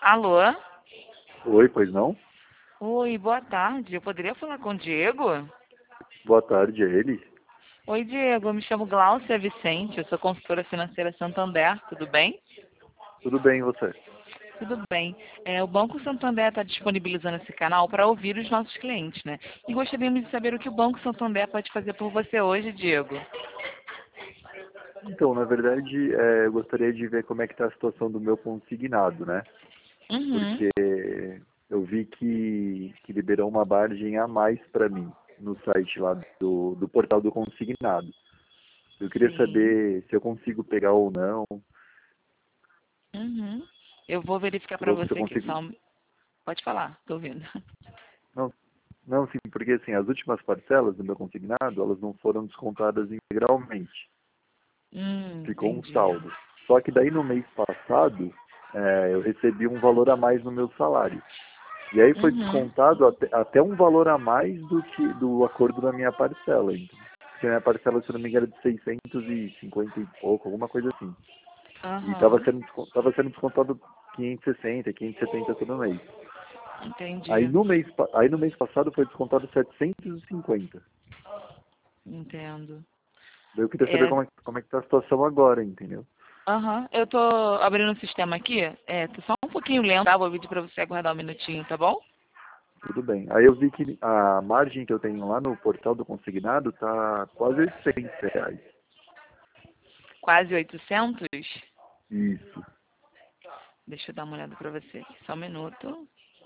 Alô? Oi, pois não? Oi, boa tarde. Eu poderia falar com o Diego? Boa tarde, é ele? Oi, Diego. Eu me chamo Gláucia Vicente. Eu sou consultora financeira Santander. Tudo bem? Tudo bem, e você? Tudo bem. O Banco Santander está disponibilizando esse canal para ouvir os nossos clientes, né? E gostaríamos de saber o que o Banco Santander pode fazer por você hoje, Diego. Então, na verdade, eu gostaria de ver como é que está a situação do meu consignado, né? Uhum. Porque eu vi que liberou uma margem a mais para mim no site lá do portal do consignado. Eu queria Sim. saber se eu consigo pegar ou não, Uhum. Eu vou verificar se para eu você aqui. consigo... Pode falar, tô ouvindo. Não, não, sim, porque assim, as últimas parcelas do meu consignado, elas não foram descontadas integralmente. Ficou um Entendi. saldo. Só que daí no mês passado, eu recebi um valor a mais no meu salário. E aí foi Uhum. descontado até um valor a mais do acordo da minha parcela. Então. Porque a minha parcela, se não me engano, era de 650 e pouco, alguma coisa assim. E estava Aham. sendo, tava sendo descontado 560, 570 todo mês. Entendi. Aí no mês passado foi descontado 750. Entendo. Daí eu queria saber É, como é que tá a situação agora, entendeu? aham, eu tô abrindo o sistema aqui. Tô só um pouquinho lento, tá? Vou pedir pra você aguardar um minutinho, tá bom? Tudo bem. Aí eu vi que a margem que eu tenho lá no portal do consignado tá quase R$ 800. Quase 800. Isso. Deixa eu dar uma olhada pra você aqui. Só um minuto.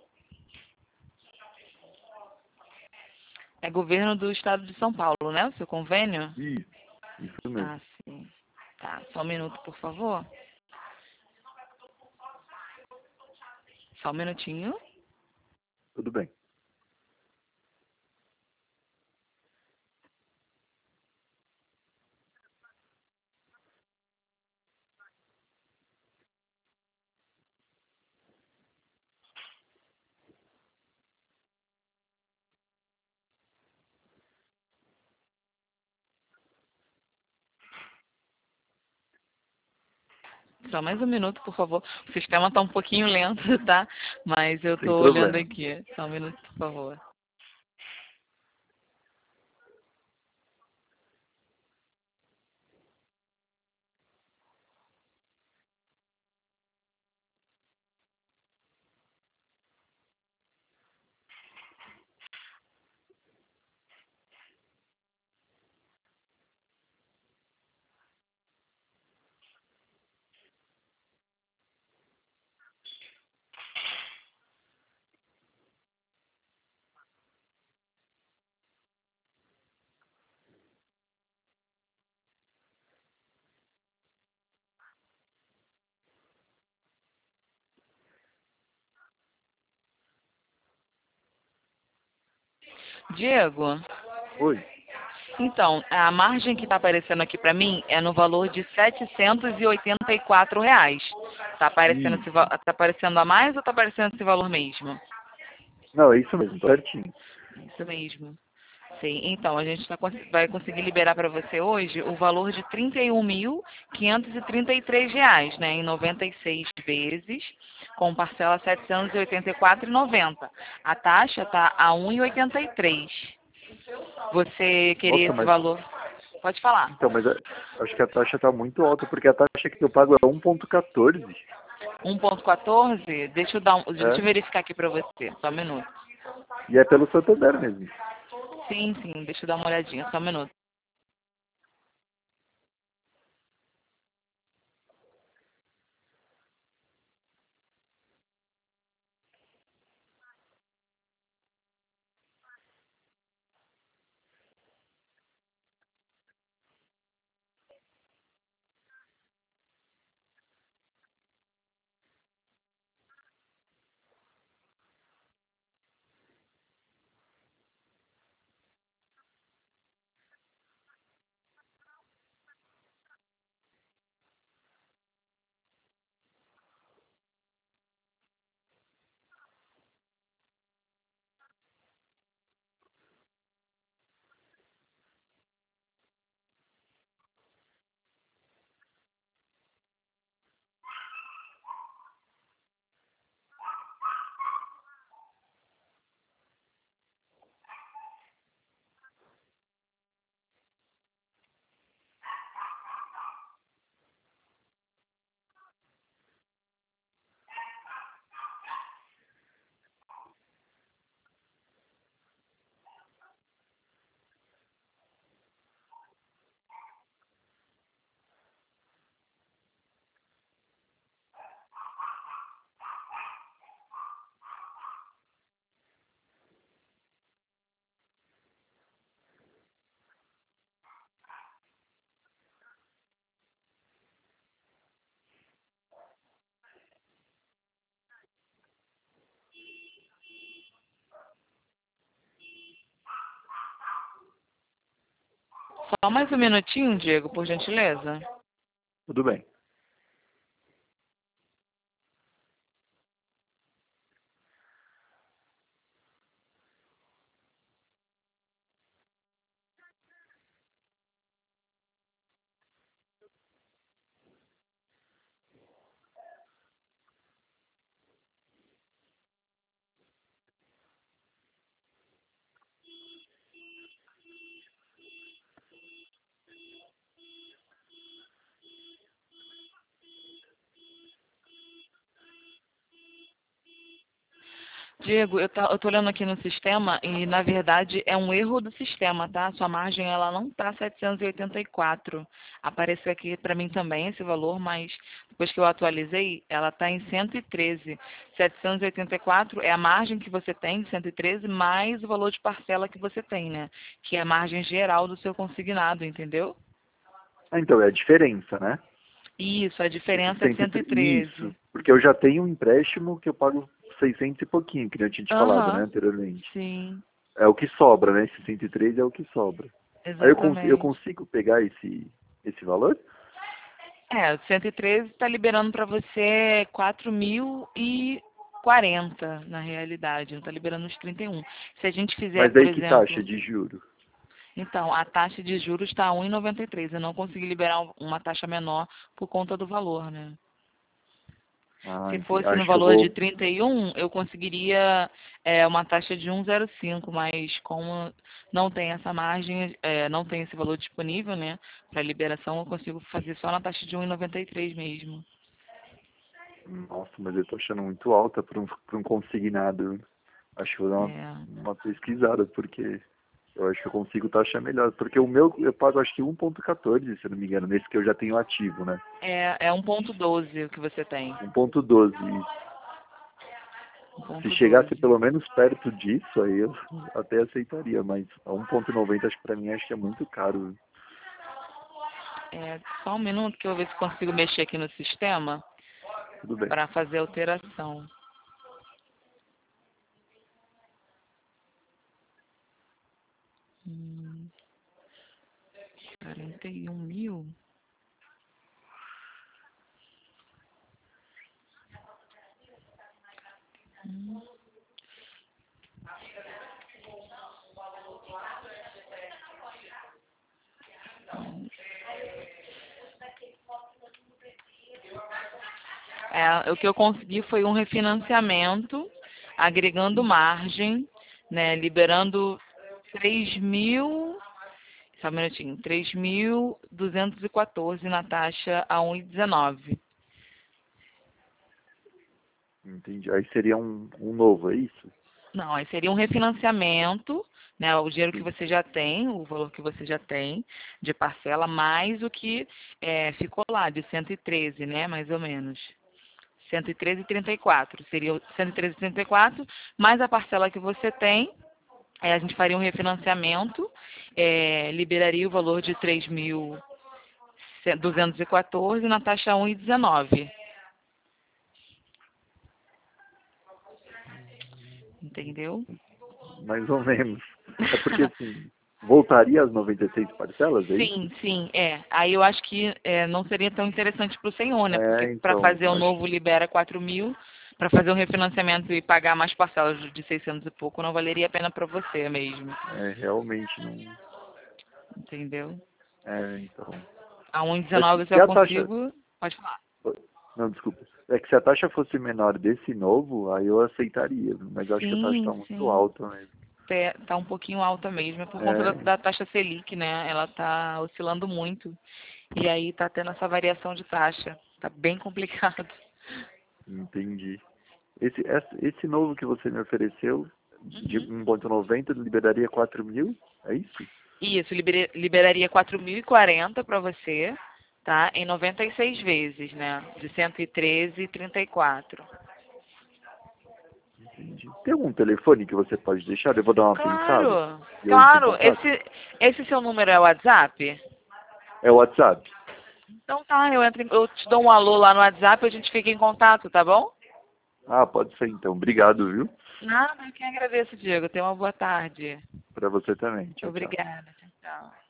É governo do estado de São Paulo, né? O seu convênio? Isso. Isso Ah, mesmo. sim. Tá, só um minuto, por favor. Só um minutinho. Tudo bem. Só mais um minuto, por favor. O sistema tá um pouquinho lento, tá? Mas eu Sem tô olhando problema. aqui. Só um minuto, por favor. Diego, Oi. então, a margem que está aparecendo aqui para mim é no valor de R$ 784. Está aparecendo, Isso. tá aparecendo a mais ou está aparecendo esse valor mesmo? Não, é isso mesmo, tá certinho. Isso mesmo. Sim, então a gente vai conseguir liberar para você hoje o valor de R$ 31.533, né, em 96 vezes, com parcela R$ 784,90. A taxa está a 1,83. Você queria Nossa, esse mas valor? Pode falar. então, acho que a taxa tá muito alta, porque a taxa que eu pago é 1,14. 1,14? Deixa eu É. verificar aqui para você. Só um minuto. E é pelo Santander mesmo. Sim, sim, deixa eu dar uma olhadinha. Só um minuto. Só mais um minutinho, Diego, por gentileza. Tudo bem. Diego, eu tô olhando aqui no sistema e, na verdade, é um erro do sistema, tá? Sua margem, ela não tá 784. Apareceu aqui para mim também esse valor, mas depois que eu atualizei, ela tá em 113. 784 é a margem que você tem, 113, mais o valor de parcela que você tem, né? Que é a margem geral do seu consignado, entendeu? Ah, então, é a diferença, né? Isso, a Esse diferença é 103, 113. isso, porque eu já tenho um empréstimo que eu pago 600 e pouquinho, que eu tinha te falado, né, Aham, anteriormente. sim, É o que sobra, né? Esse 103 é o que sobra. Aí eu exatamente. consigo pegar esse valor? É, o 113 está liberando para você 4.040 na realidade, não está liberando os 31. Se a gente fizer, Mas por daí que taxa exemplo, de juro? então, a taxa de juros está 1,93. Eu não consegui liberar uma taxa menor por conta do valor, né? Ah, Se entendi. fosse no Acho que eu valor de vou... 31, eu conseguiria uma taxa de 1,05, mas como não tem essa margem, não tem esse valor disponível, né, para liberação, eu consigo fazer só na taxa de 1,93 mesmo. Nossa, mas eu tô achando muito alta para um consignado. Acho que vou dar É, uma pesquisada, porque eu acho que eu consigo taxa melhor. Porque o meu, eu pago acho que 1,14, se eu não me engano, nesse que eu já tenho ativo, né? é 1,12 o que você tem. 1,12. Se chegasse 1,12. pelo menos perto disso, aí eu até aceitaria, mas a 1,90 acho que pra mim acho que é muito caro. Só um minuto que eu vou ver se consigo mexer aqui no sistema Tudo bem. para fazer a alteração. Hum, 41.000? Hum. O que eu consegui foi um refinanciamento, agregando margem, né, liberando 3.000, só um minutinho, 3.214 na taxa a 1,19. Entendi. Aí seria um novo, é isso? Não, aí seria um refinanciamento, né, o dinheiro que Sim. você já tem, o valor que você já tem de parcela, mais o que ficou lá, de 113, né, mais ou menos. 113,34. Seria o 113,34, mais a parcela que você tem. A gente faria um refinanciamento, liberaria o valor de 3.214 na taxa 1,19. Entendeu? Mais ou menos. É porque assim, voltaria às 96 parcelas, é isso? Sim, sim, é. Aí eu acho que não seria tão interessante para o senhor, né? Porque É, para então, fazer o acho novo libera 4.000, para fazer um refinanciamento e pagar mais parcelas de 600 e pouco, não valeria a pena para você mesmo. realmente não. Entendeu? É, então. A É que 1,19 eu se só a taxa. consigo. Pode falar. Não, desculpa. É que se a taxa fosse menor desse novo, aí eu aceitaria. Mas eu acho que a taxa Sim, está muito sim. alta mesmo. Tá um pouquinho alta mesmo, é por conta É, da taxa Selic, né? Ela tá oscilando muito. E aí tá tendo essa variação de taxa. Tá bem complicado. entendi. Esse novo que você me ofereceu, de Uhum. 1,90, liberaria 4.000? É isso? Isso, liberaria 4.040 para você, tá? Em 96 vezes, né? De 113,34. Entendi. Tem algum telefone que você pode deixar? Eu vou dar uma pensada Claro, e eu entro em claro. contato. Esse seu número é o WhatsApp? É o WhatsApp. Então tá, eu te dou um alô lá no WhatsApp e a gente fica em contato, tá bom? Ah, pode ser então. Obrigado, viu? Nada, eu que agradeço, Diego. Tenha uma boa tarde. Para você também. Tchau, tchau. Obrigada. Tchau, tchau.